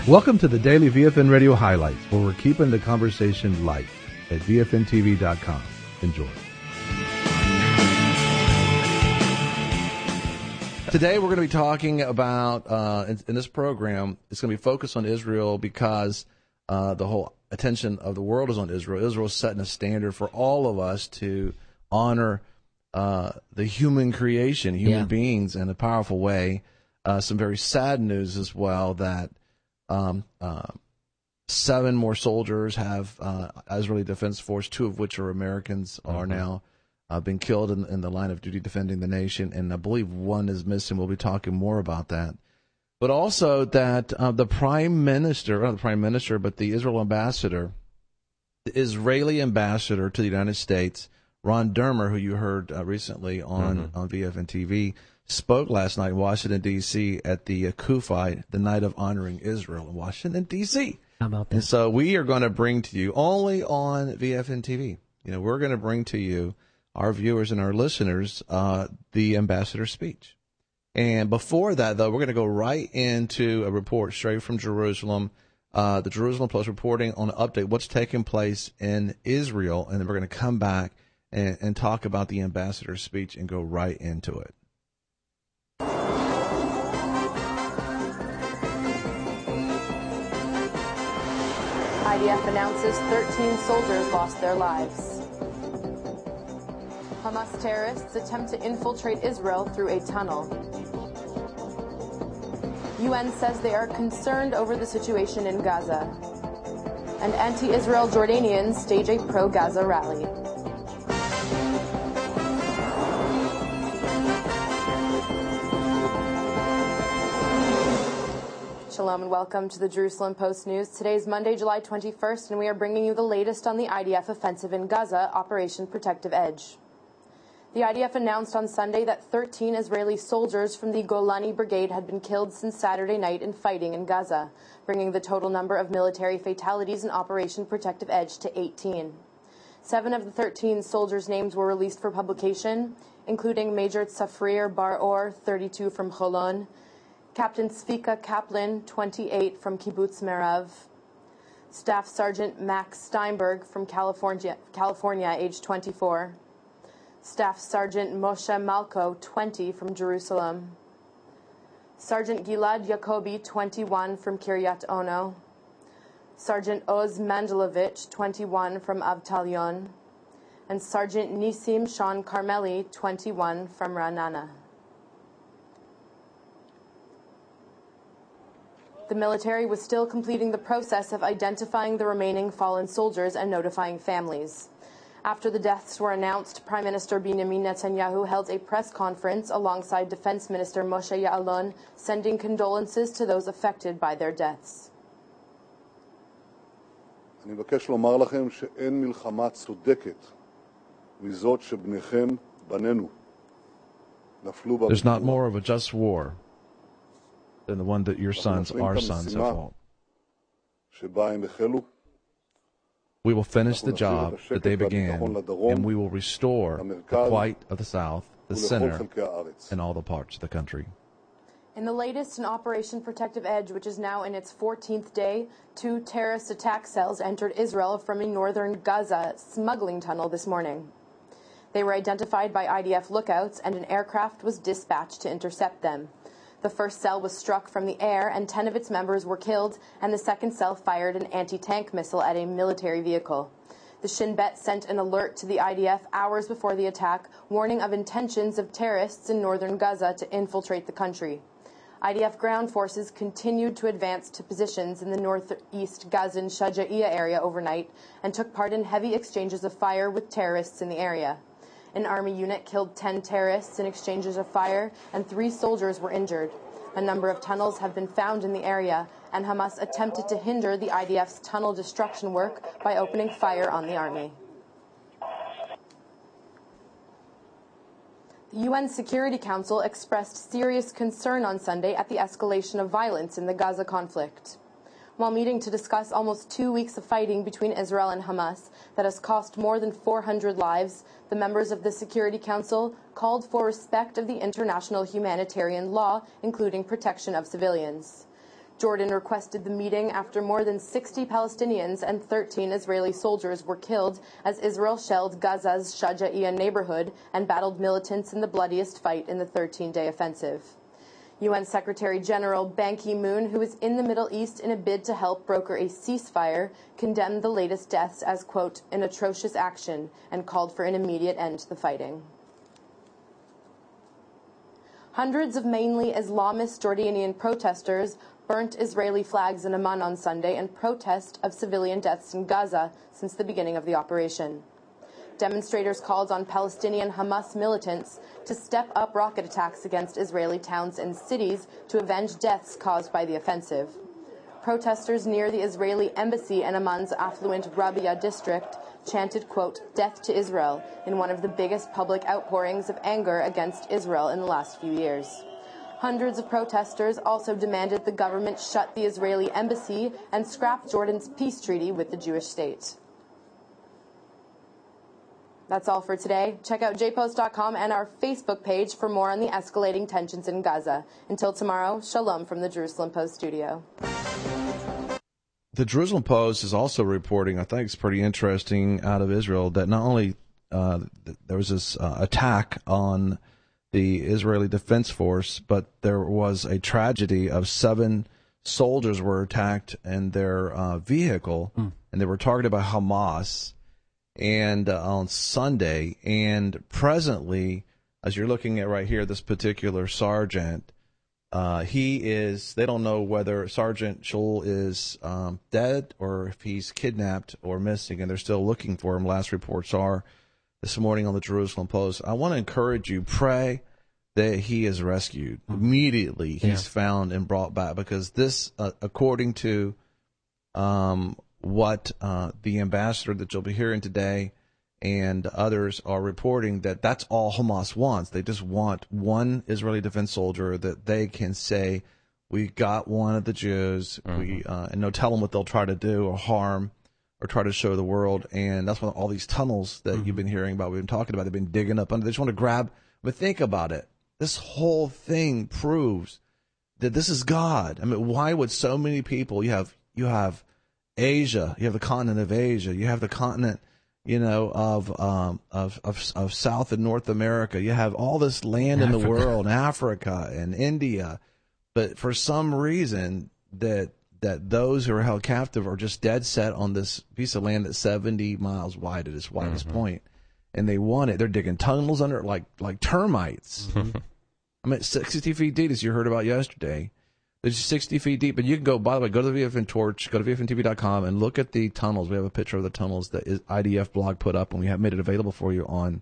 Welcome to the Daily VFN Radio Highlights, where we're keeping the conversation light at VFNTV.com. Enjoy. Today we're going to be talking about, in this program, it's going to be focused on Israel because the whole attention of the world is on Israel. Israel is setting a standard for all of us to honor the human creation, human beings in a powerful way. Some very sad news as well that 7 more soldiers have Israeli Defense Force, 2 of which are Americans, are now been killed in the line of duty defending the nation, and I believe 1 is missing. We'll be talking more about that. But also that the Prime Minister, not the Prime Minister, but the Israel ambassador, the Israeli ambassador to the United States, Ron Dermer, who you heard recently on VFN TV, spoke last night in Washington, D.C. at the Kufi, the Night of Honoring Israel in Washington, D.C. How about that? And so we are going to bring to you, only on VFN TV, we're going to bring to you, our viewers and our listeners, the ambassador's speech. And before that, though, we're going to go right into a report straight from Jerusalem, the Jerusalem Post reporting on an update, what's taking place in Israel, and then we're going to come back and talk about the ambassador's speech and go right into it. IDF announces 13 soldiers lost their lives. Hamas terrorists attempt to infiltrate Israel through a tunnel. UN says they are concerned over the situation in Gaza. And anti-Israel Jordanians stage a pro-Gaza rally. Shalom and welcome to the Jerusalem Post News. Today is Monday, July 21st, and we are bringing you the latest on the IDF offensive in Gaza, Operation Protective Edge. The IDF announced on Sunday that 13 Israeli soldiers from the Golani Brigade had been killed since Saturday night in fighting in Gaza, bringing the total number of military fatalities in Operation Protective Edge to 18. 7 of the 13 soldiers' names were released for publication, including Major Tzafrir Bar-Or, 32 from Holon, Captain Svika Kaplan, 28 from Kibbutz Merav, Staff Sergeant Max Steinberg from California, age 24, Staff Sergeant Moshe Malko, 20 from Jerusalem, Sergeant Gilad Yacobi, 21 from Kiryat Ono, Sergeant Oz Mandelovich, 21 from Avtalion, and Sergeant Nisim Sean Carmeli, 21 from Ra'anana. The military was still completing the process of identifying the remaining fallen soldiers and notifying families. After the deaths were announced, Prime Minister Benjamin Netanyahu held a press conference alongside Defense Minister Moshe Ya'alon, sending condolences to those affected by their deaths. אני מבקש לומר לכם שאין מלחמה צודקת מזאת שבניכם, בנינו, נפלו בפיגוע. There's not more of a just war than the one that your sons, our sons, have fought. שבה הם החלו. We will finish the job that they began, and we will restore the quiet of the South, the center, and all the parts of the country. In the latest in Operation Protective Edge, which is now in its 14th day, 2 terrorist attack cells entered Israel from a northern Gaza smuggling tunnel this morning. They were identified by IDF lookouts, and an aircraft was dispatched to intercept them. The first cell was struck from the air, and 10 of its members were killed, and the second cell fired an anti-tank missile at a military vehicle. The Shin Bet sent an alert to the IDF hours before the attack, warning of intentions of terrorists in northern Gaza to infiltrate the country. IDF ground forces continued to advance to positions in the northeast Gazan Shaja'iyah area overnight and took part in heavy exchanges of fire with terrorists in the area. An army unit killed 10 terrorists in exchanges of fire, and 3 soldiers were injured. A number of tunnels have been found in the area, and Hamas attempted to hinder the IDF's tunnel destruction work by opening fire on the army. The UN Security Council expressed serious concern on Sunday at the escalation of violence in the Gaza conflict. While meeting to discuss almost 2 weeks of fighting between Israel and Hamas that has cost more than 400 lives, the members of the Security Council called for respect of the international humanitarian law, including protection of civilians. Jordan requested the meeting after more than 60 Palestinians and 13 Israeli soldiers were killed as Israel shelled Gaza's Shaja'iyah neighborhood and battled militants in the bloodiest fight in the 13-day offensive. UN Secretary General Ban Ki-moon, who is in the Middle East in a bid to help broker a ceasefire, condemned the latest deaths as, quote, an atrocious action and called for an immediate end to the fighting. Hundreds of mainly Islamist Jordanian protesters burnt Israeli flags in Amman on Sunday in protest of civilian deaths in Gaza since the beginning of the operation. Demonstrators called on Palestinian Hamas militants to step up rocket attacks against Israeli towns and cities to avenge deaths caused by the offensive. Protesters near the Israeli embassy in Amman's affluent Rabia district chanted, quote, death to Israel, in one of the biggest public outpourings of anger against Israel in the last few years. Hundreds of protesters also demanded the government shut the Israeli embassy and scrap Jordan's peace treaty with the Jewish state. That's all for today. Check out jpost.com and our Facebook page for more on the escalating tensions in Gaza. Until tomorrow, shalom from the Jerusalem Post studio. The Jerusalem Post is also reporting, I think it's pretty interesting, out of Israel, that not only there was this attack on the Israeli Defense Force, but there was a tragedy of 7 soldiers were attacked in their vehicle, and they were targeted by Hamas and on Sunday. And presently, as you're looking at right here, this particular sergeant, they don't know whether Sergeant Shul is dead or if he's kidnapped or missing, and they're still looking for him. Last reports are this morning on the Jerusalem Post. I want to encourage you, pray that he is rescued. Immediately he's found and brought back, because this, according to what the ambassador that you'll be hearing today and others are reporting, that's all Hamas wants. They just want one Israeli defense soldier that they can say, we got one of the Jews, and no tell them what they'll try to do or harm or try to show the world. And that's why all these tunnels that you've been hearing about, we've been talking about, they've been digging up under. They just want to grab. But think about it. This whole thing proves that this is God. I mean, why would so many people, you have Asia, you have the continent of Asia, you have the continent, of South and North America, you have all this land in the world, Africa and India, but for some reason that those who are held captive are just dead set on this piece of land that's 70 miles wide at its widest point, and they want it. They're digging tunnels under it like termites. I mean, 60 feet deep, as you heard about yesterday. It's 60 feet deep, and you can go, by the way, go to the VFN Torch, go to VFNTV.com, and look at the tunnels. We have a picture of the tunnels that IDF blog put up, and we have made it available for you on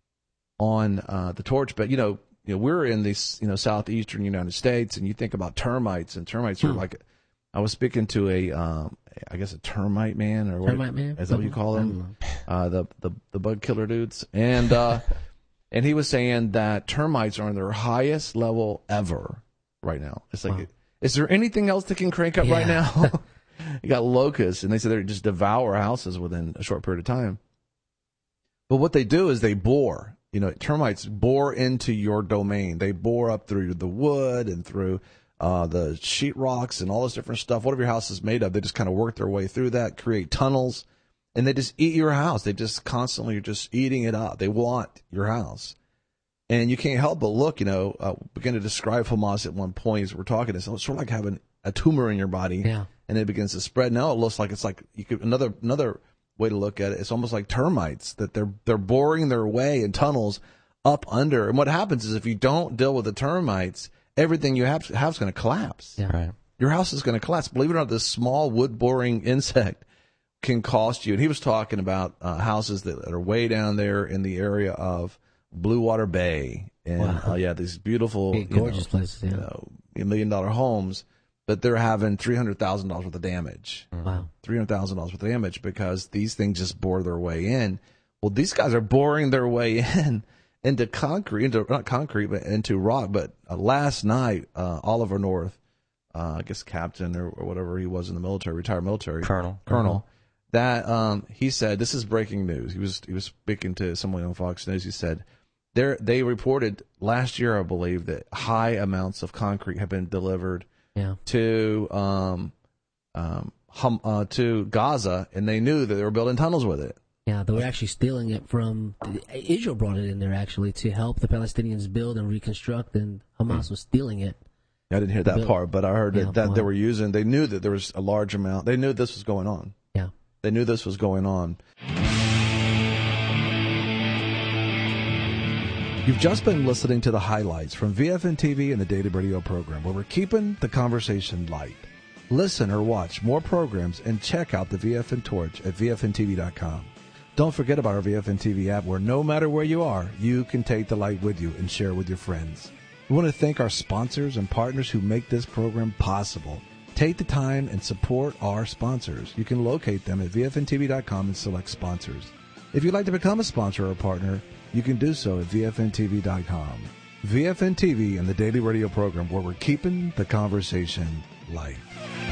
the Torch. But, we're in the, southeastern United States, and you think about termites, and termites are like, I was speaking to a termite man, or termite man? Is that what you call them? The bug killer dudes. And he was saying that termites are on their highest level ever right now. It's like, is there anything else that can crank up right now? You got locusts, and they said they just devour houses within a short period of time. But what they do is they bore. Termites bore into your domain. They bore up through the wood and through the sheetrocks and all this different stuff. Whatever your house is made of, they just kind of work their way through that, create tunnels, and they just eat your house. They just constantly are just eating it up. They want your house. And you can't help but look, begin to describe Hamas at one point as we're talking. It's sort of like having a tumor in your body, and it begins to spread. Now it looks like it's like another way to look at it. It's almost like termites, that they're boring their way in tunnels up under. And what happens is, if you don't deal with the termites, everything you have is going to collapse. Yeah. Right. Your house is going to collapse. Believe it or not, this small wood boring insect can cost you. And he was talking about houses that are way down there in the area of Blue Water Bay, and these beautiful, gorgeous places, $1 million homes, but they're having $300,000 worth of damage. Wow, $300,000 worth of damage because these things just bore their way in. Well, these guys are boring their way into concrete, not concrete, but into rock. But last night, Oliver North, I guess captain or whatever he was in the military, retired military colonel. That he said, this is breaking news. He was speaking to someone on Fox News. He said, they reported last year, I believe, that high amounts of concrete have been delivered to Gaza, and they knew that they were building tunnels with it. Yeah, they were actually stealing it from Israel. Brought it in there actually to help the Palestinians build and reconstruct, and Hamas was stealing it. I didn't hear that part, but I heard that they were using. They knew that there was a large amount. They knew this was going on. Yeah, they knew this was going on. You've just been listening to the highlights from VFN TV and the Daily Radio program, where we're keeping the conversation light. Listen or watch more programs and check out the VFN Torch at VFNTV.com. Don't forget about our VFN TV app, where no matter where you are, you can take the light with you and share it with your friends. We want to thank our sponsors and partners who make this program possible. Take the time and support our sponsors. You can locate them at VFNTV.com and select sponsors. If you'd like to become a sponsor or a partner, you can do so at VFNTV.com. VFN TV and the Daily Radio program, where we're keeping the conversation light.